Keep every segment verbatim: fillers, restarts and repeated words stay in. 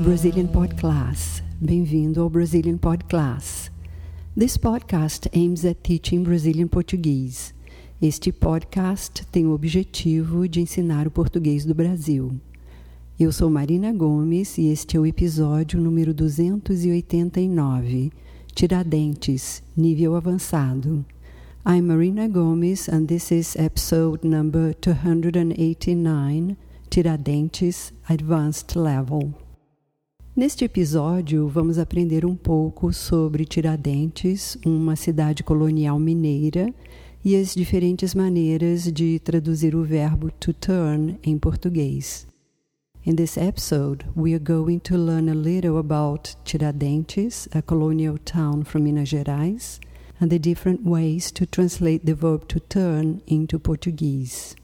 Brazilian Pod Class. Bem-vindo ao Brazilian Pod Class. This podcast aims at teaching Brazilian Portuguese. Este podcast tem o objetivo de ensinar o português do Brasil. Eu sou Marina Gomes e este é o episódio número duzentos e oitenta e nove, Tiradentes, nível avançado. I'm Marina Gomes and this is episode number two hundred eighty-nine, Tiradentes, Advanced Level. Neste episódio, vamos aprender um pouco sobre Tiradentes, uma cidade colonial mineira, e as diferentes maneiras de traduzir o verbo to turn em português. In this episode, we are going to learn a little about Tiradentes, a colonial town from Minas Gerais, and the different ways to translate the verb to turn into Portuguese.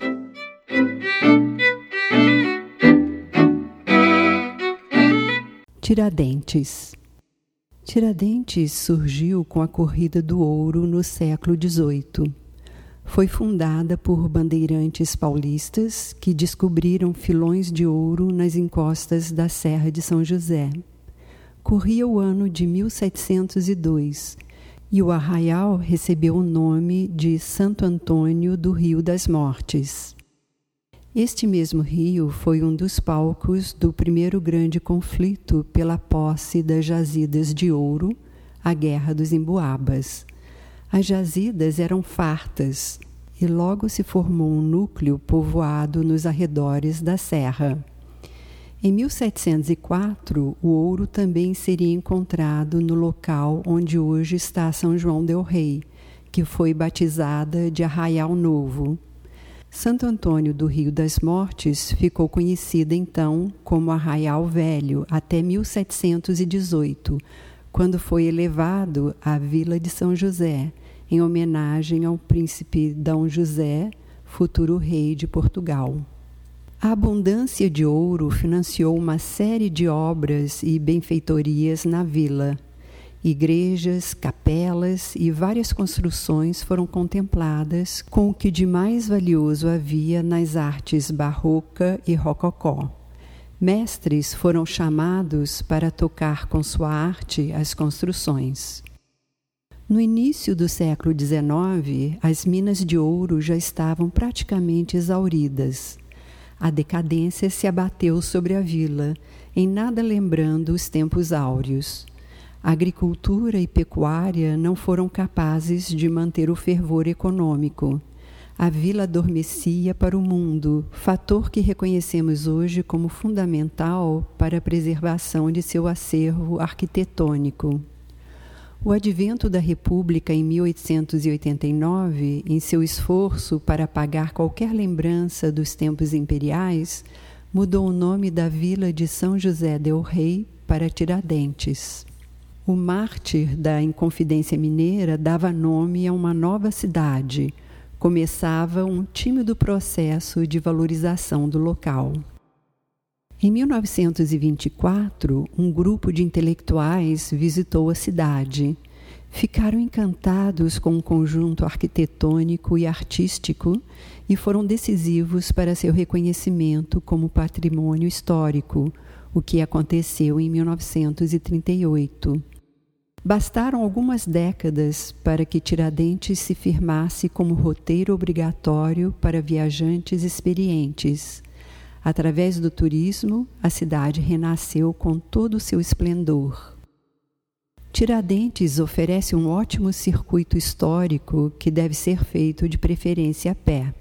Tiradentes. Tiradentes surgiu com a corrida do ouro no século dezoito. Foi fundada por bandeirantes paulistas que descobriram filões de ouro nas encostas da Serra de São José. Corria o ano de mil setecentos e dois e o arraial recebeu o nome de Santo Antônio do Rio das Mortes. Este mesmo rio foi um dos palcos do primeiro grande conflito pela posse das jazidas de ouro, a Guerra dos Emboabas. As jazidas eram fartas e logo se formou um núcleo povoado nos arredores da serra. Em mil setecentos e quatro, o ouro também seria encontrado no local onde hoje está São João del Rei, que foi batizada de Arraial Novo. Santo Antônio do Rio das Mortes ficou conhecida então como Arraial Velho até mil setecentos e dezoito, quando foi elevado à Vila de São José, em homenagem ao príncipe Dom José, futuro rei de Portugal. A abundância de ouro financiou uma série de obras e benfeitorias na vila. Igrejas, capelas e várias construções foram contempladas com o que de mais valioso havia nas artes barroca e rococó. Mestres foram chamados para tocar com sua arte as construções. No início do século dezenove, as minas de ouro já estavam praticamente exauridas. A decadência se abateu sobre a vila, em nada lembrando os tempos áureos. A agricultura e pecuária não foram capazes de manter o fervor econômico. A vila adormecia para o mundo, fator que reconhecemos hoje como fundamental para a preservação de seu acervo arquitetônico. O advento da República em mil oitocentos e oitenta e nove, em seu esforço para apagar qualquer lembrança dos tempos imperiais, mudou o nome da vila de São José del Rei para Tiradentes. O mártir da Inconfidência Mineira dava nome a uma nova cidade. Começava um tímido processo de valorização do local. Em mil novecentos e vinte e quatro, um grupo de intelectuais visitou a cidade. Ficaram encantados com o conjunto arquitetônico e artístico e foram decisivos para seu reconhecimento como patrimônio histórico, o que aconteceu em mil novecentos e trinta e oito. Bastaram algumas décadas para que Tiradentes se firmasse como roteiro obrigatório para viajantes experientes. Através do turismo, a cidade renasceu com todo o seu esplendor. Tiradentes oferece um ótimo circuito histórico que deve ser feito de preferência a pé.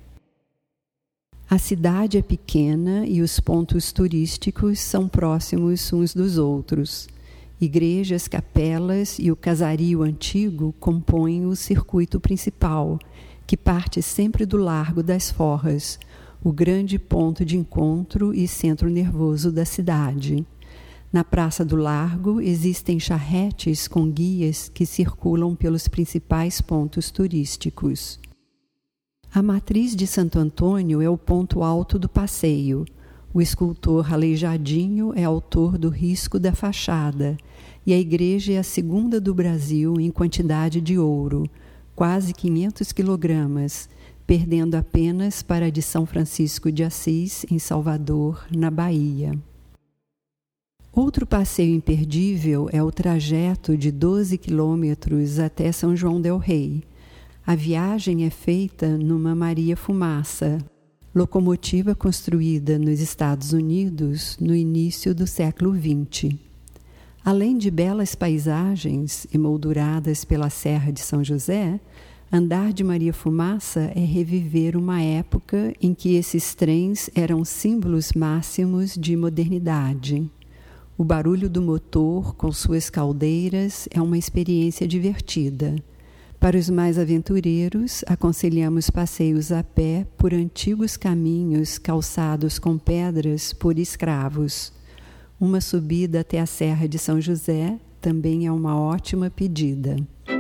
A cidade é pequena e os pontos turísticos são próximos uns dos outros. Igrejas, capelas e o casario antigo compõem o circuito principal, que parte sempre do Largo das Forras, o grande ponto de encontro e centro nervoso da cidade. Na Praça do Largo existem charretes com guias que circulam pelos principais pontos turísticos. A matriz de Santo Antônio é o ponto alto do passeio. O escultor Aleijadinho é autor do risco da fachada, e a igreja é a segunda do Brasil em quantidade de ouro, quase quinhentos quilogramas, perdendo apenas para a de São Francisco de Assis, em Salvador, na Bahia. Outro passeio imperdível é o trajeto de doze quilômetros até São João del Rei. A viagem é feita numa Maria Fumaça, locomotiva construída nos Estados Unidos no início do século vinte. Além de belas paisagens emolduradas pela Serra de São José, andar de Maria Fumaça é reviver uma época em que esses trens eram símbolos máximos de modernidade. O barulho do motor com suas caldeiras é uma experiência divertida. Para os mais aventureiros, aconselhamos passeios a pé por antigos caminhos calçados com pedras por escravos. Uma subida até a Serra de São José também é uma ótima pedida.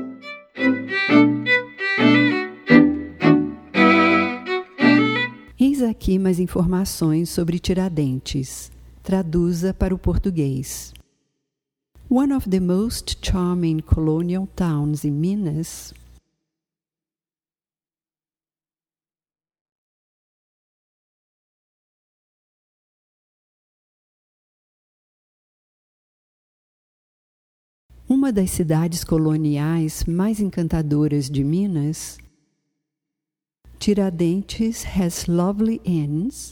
Eis aqui mais informações sobre Tiradentes. Traduza para o português. One of the most charming colonial towns in Minas, uma das cidades coloniais mais encantadoras de Minas, Tiradentes has lovely inns,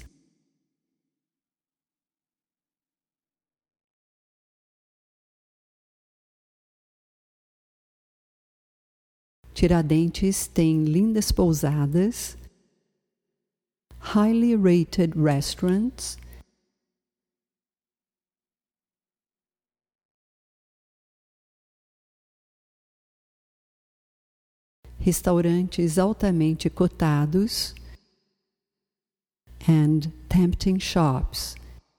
Tiradentes tem lindas pousadas, highly rated restaurants, restaurantes altamente cotados, and tempting shops.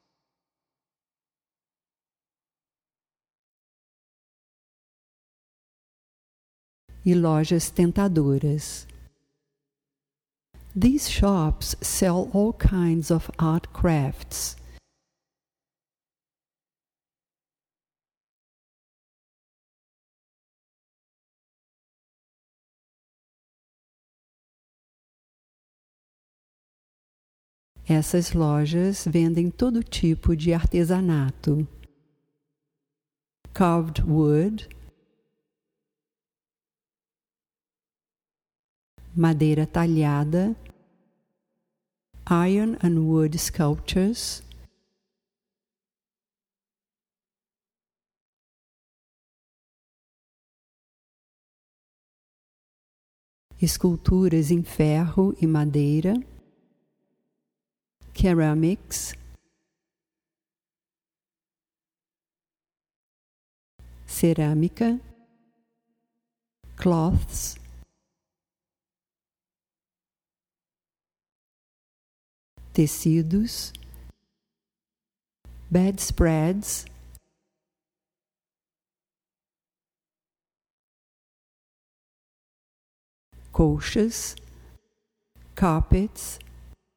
E lojas tentadoras. These shops sell all kinds of art crafts. Essas lojas vendem todo tipo de artesanato. Carved wood, madeira talhada, iron and wood sculptures, esculturas em ferro e madeira, ceramics, cerâmica, cloths, tecidos, bedspreads, colchas, carpets,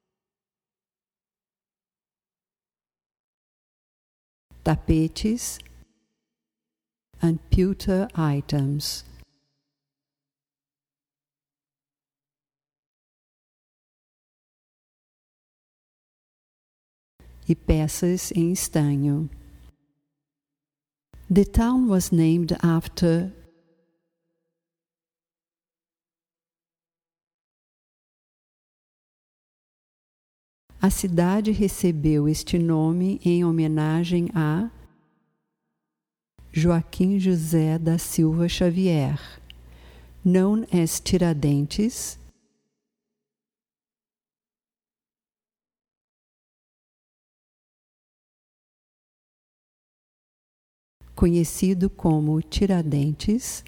tapetes, and pewter items. E peças em estanho. The town was named after A cidade recebeu este nome em homenagem a Joaquim José da Silva Xavier, known as Tiradentes, conhecido como Tiradentes,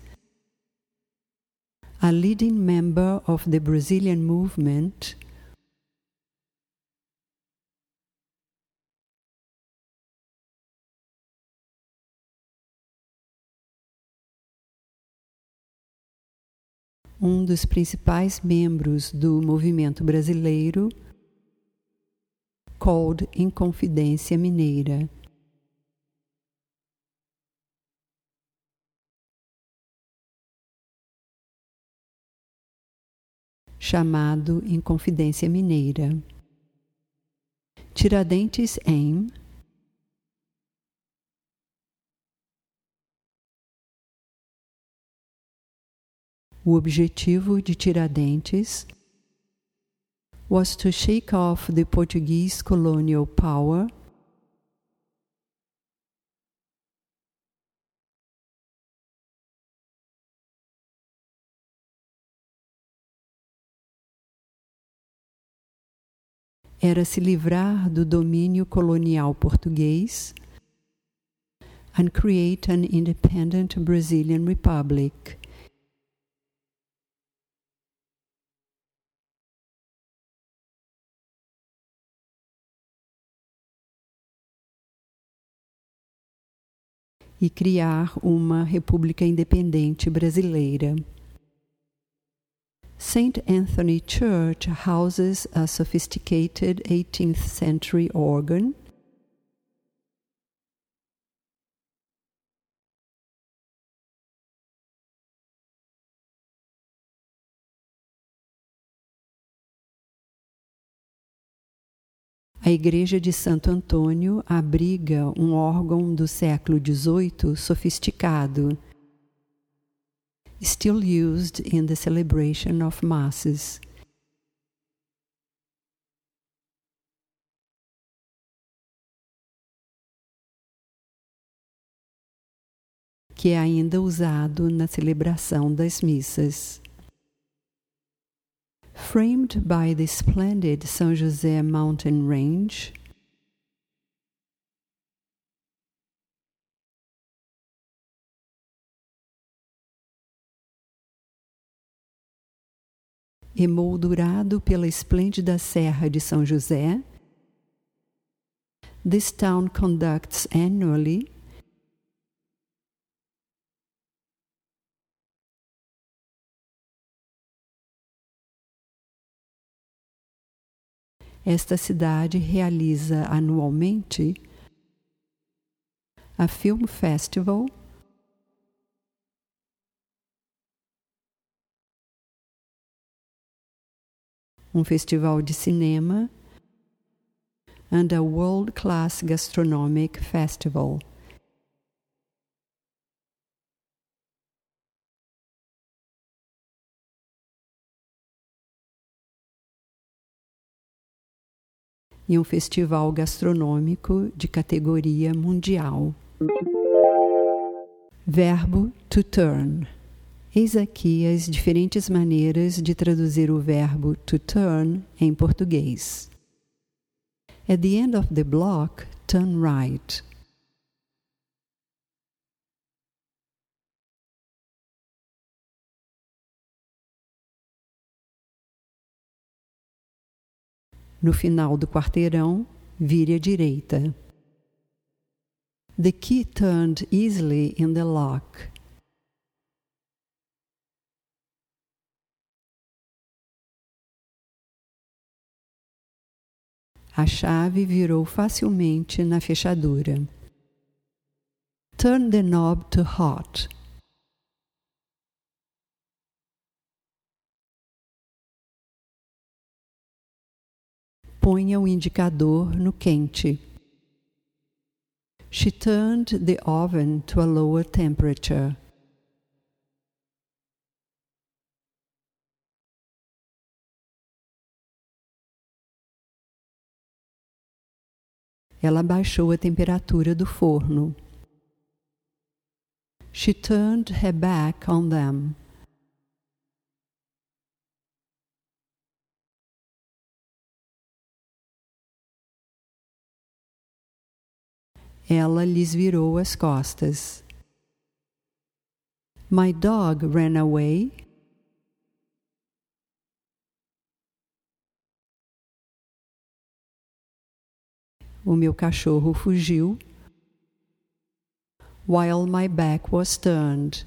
a leading member of the Brazilian movement, um dos principais membros do movimento brasileiro, called Inconfidência Mineira. Chamado Inconfidência Mineira. Tiradentes aim O objetivo de Tiradentes was to shake off the Portuguese colonial power era se livrar do domínio colonial português and create an independent Brazilian republic. E criar uma república independente brasileira. Saint Anthony Church houses a sophisticated eighteenth century organ A Igreja de Santo Antônio abriga um órgão do século dezoito sofisticado, still used in the celebration of masses. Que é ainda usado na celebração das missas. Framed by the splendid São José mountain range, emoldurado pela esplêndida Serra de São José, this town conducts annually Esta cidade realiza anualmente a Film Festival, um festival de cinema, and a world-class gastronomic festival. E um festival gastronômico de categoria mundial. Verbo to turn. Eis aqui as diferentes maneiras de traduzir o verbo to turn em português. At the end of the block, turn right. No final do quarteirão, vire à direita. The key turned easily in the lock. A chave virou facilmente na fechadura. Turn the knob to hot. Ponha o indicador no quente. She turned the oven to a lower temperature. Ela baixou a temperatura do forno. She turned her back on them. Ela lhes virou as costas. My dog ran away. O meu cachorro fugiu. While my back was turned.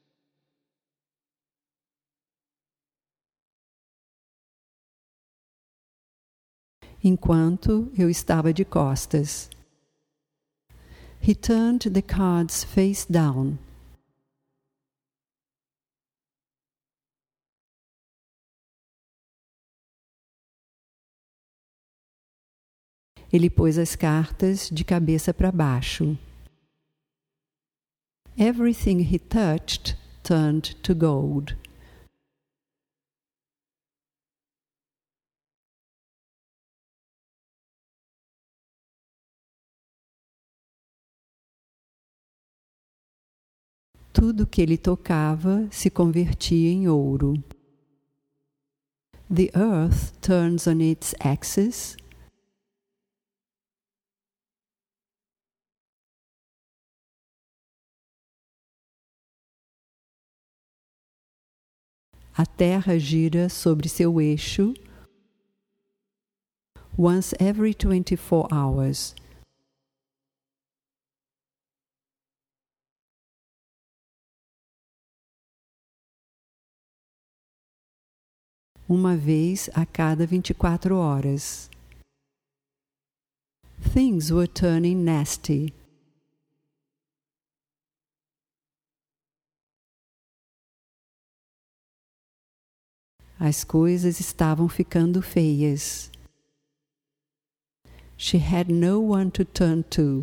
Enquanto eu estava de costas. He turned the cards face down. Ele pôs as cartas de cabeça para baixo. Everything he touched turned to gold. Tudo que ele tocava se convertia em ouro. The earth turns on its axis. A terra gira sobre seu eixo once every twenty-four hours. Uma vez a cada vinte e quatro horas. Things were turning nasty. As coisas estavam ficando feias. She had no one to turn to.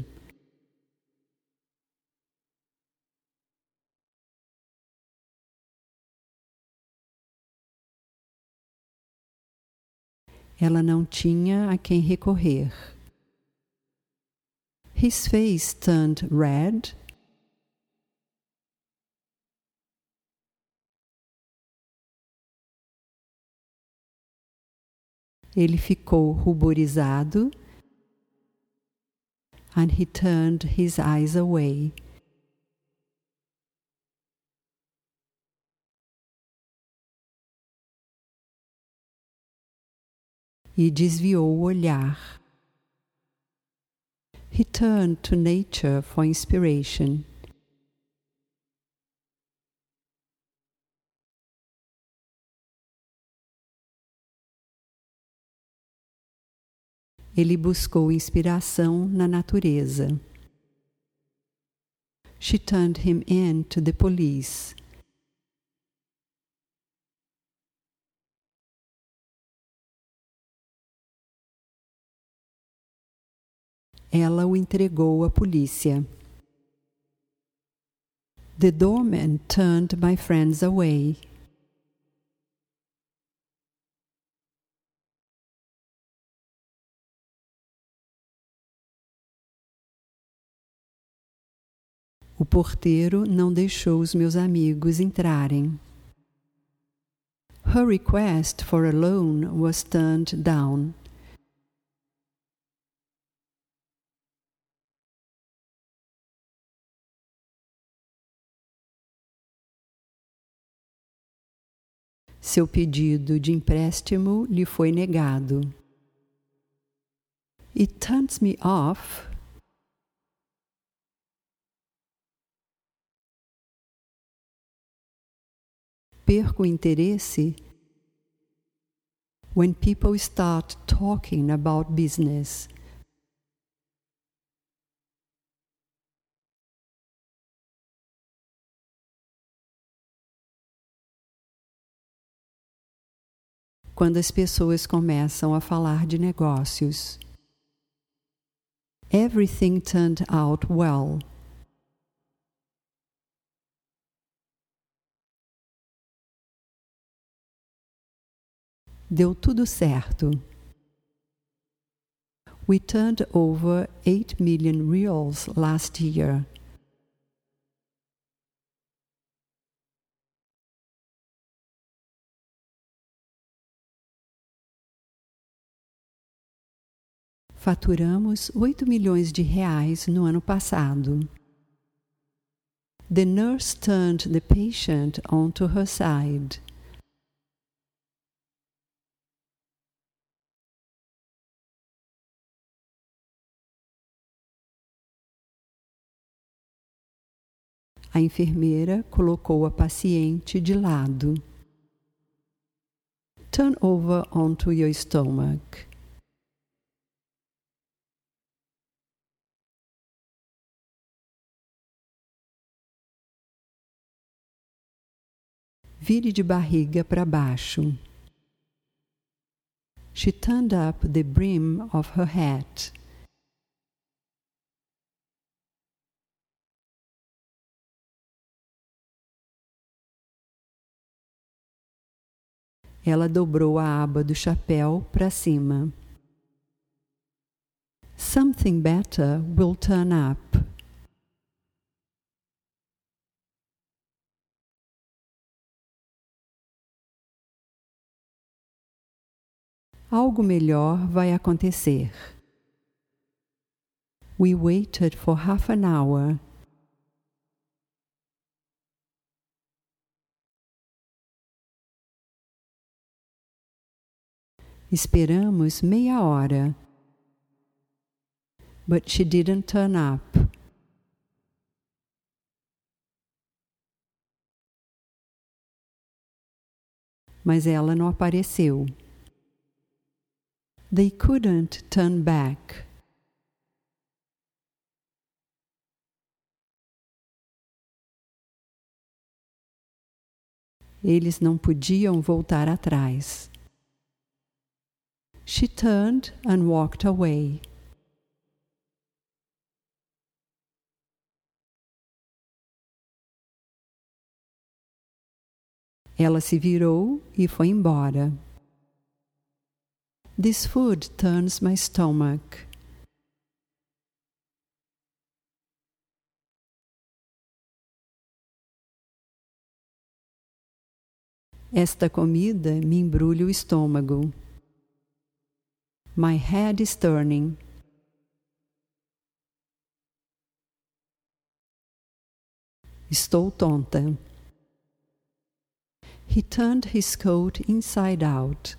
Ela não tinha a quem recorrer. His face turned red. Ele ficou ruborizado. And he turned his eyes away. E desviou o olhar. He turned to nature for inspiration. Ele buscou inspiração na natureza. She turned him in to the police. Ela o entregou à polícia. The doorman turned my friends away. O porteiro não deixou os meus amigos entrarem. Her request for a loan was turned down. Seu pedido de empréstimo lhe foi negado. It turns me off. Perco o interesse when people start talking about business. Quando as pessoas começam a falar de negócios. Everything turned out well. Deu tudo certo. We turned over eight million reals last year. Faturamos oito milhões de reais no ano passado. The nurse turned the patient onto her side. A enfermeira colocou a paciente de lado. Turn over onto your stomach. Vire de barriga para baixo. She turned up the brim of her hat. Ela dobrou a aba do chapéu para cima. Something better will turn up. Algo melhor vai acontecer. We waited for half an hour. Esperamos meia hora. But she didn't turn up. Mas ela não apareceu. They couldn't turn back. Eles não podiam voltar atrás. She turned and walked away. Ela se virou e foi embora. This food turns my stomach. Esta comida me embrulha o estômago. My head is turning. Estou tonta. He turned his coat inside out.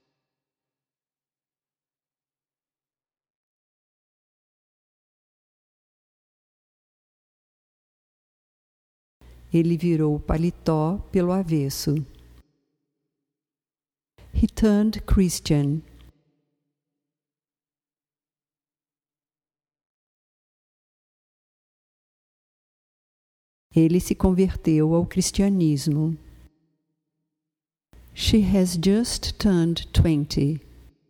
Ele virou o paletó pelo avesso. He turned Christian. Ele se converteu ao cristianismo. She has just turned twenty.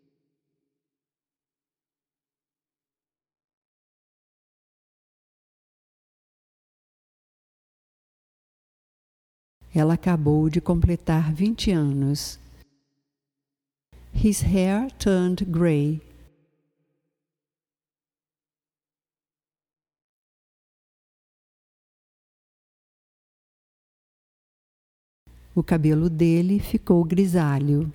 Ela acabou de completar vinte anos. His hair turned gray. O cabelo dele ficou grisalho.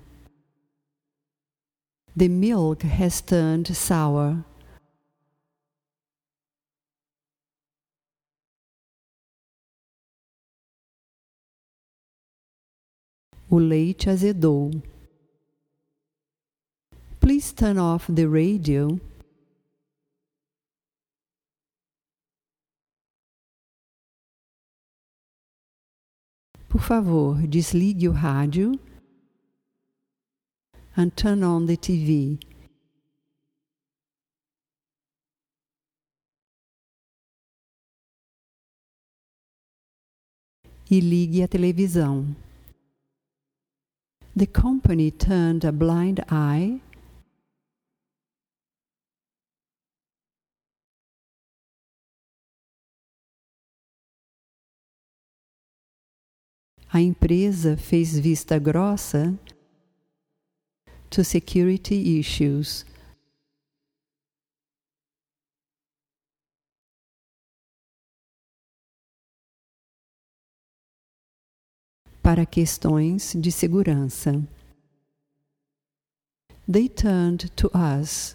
The milk has turned sour. O leite azedou. Please turn off the radio. Por favor, desligue o rádio. And turn on the T V. E ligue a televisão. The company turned a blind eye. A empresa fez vista grossa to security issues. Para questões de segurança. They turned to us.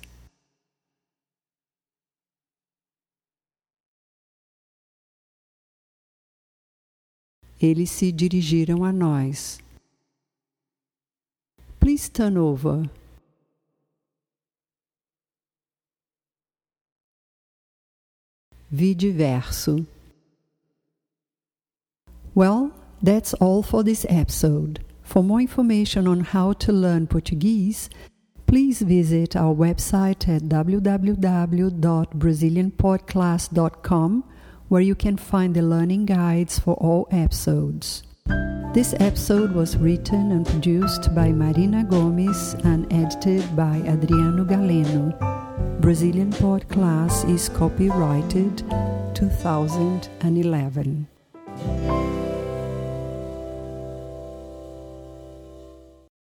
Eles se dirigiram a nós. Please turn over. Vide verso. Well, that's all for this episode. For more information on how to learn Portuguese, please visit our website at w w w dot brazilian podcast dot com, where you can find the learning guides for all episodes. This episode was written and produced by Marina Gomes and edited by Adriano Galeno. Brazilian Podcast is copyrighted two thousand eleven.